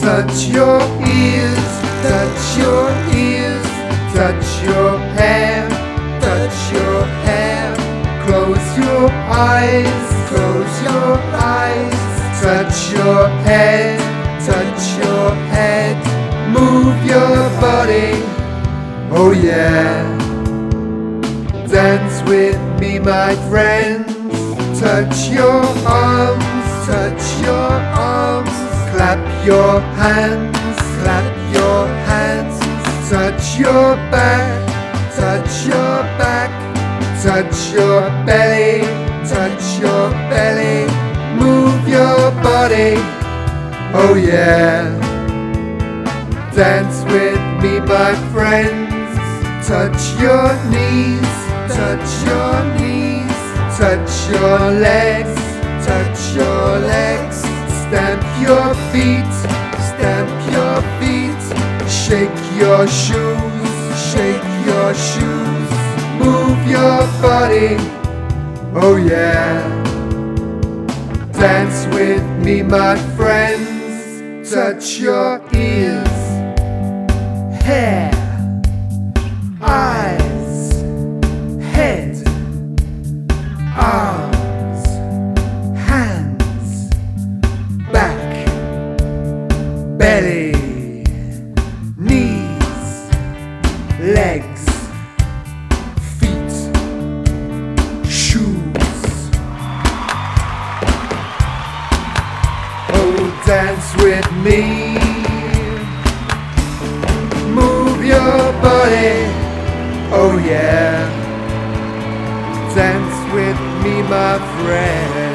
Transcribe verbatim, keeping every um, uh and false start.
touch your ears, touch your ears, touch your hair, touch your hair. Close your eyes, close your eyes, touch your head, touch your head. Move your body, oh yeah. Dance with me, my friends. Touch your arms, touch your arms. Clap your hands, clap your hands. Touch your back, touch your back. Touch your belly, touch your belly. Move your body, oh yeah. Dance with me, my friends. Touch your knees, touch your knees. Touch your legs, touch your legs. Stamp your feet, stamp your feet. Shake your shoes, shake your shoes. Move your body, oh yeah. Dance with me, my friends. Touch your ears, hair, eyes, head, arms, hands, back, belly, knees, legs, feet, shoes. Oh, dance with me. Move your body, oh yeah. Dance with me, my friend.